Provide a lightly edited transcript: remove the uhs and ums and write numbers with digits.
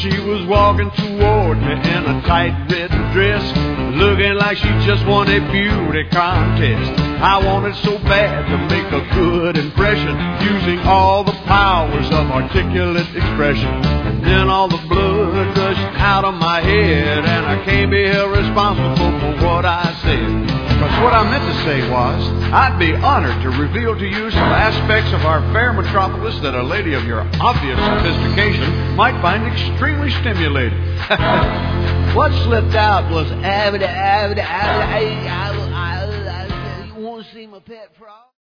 She was walking toward me in a tight red dress, looking like she just won a beauty contest. I wanted so bad to make a good impression, using all the powers of articulate expression. And then all the blood rushed out of my head, and I can't be held responsible for what I said. Because what I meant to say was, I'd be honored to reveal to you some aspects of our fair metropolis that a lady of your obvious sophistication might find extremely stimulating. What slipped out was, you want to see my pet frog?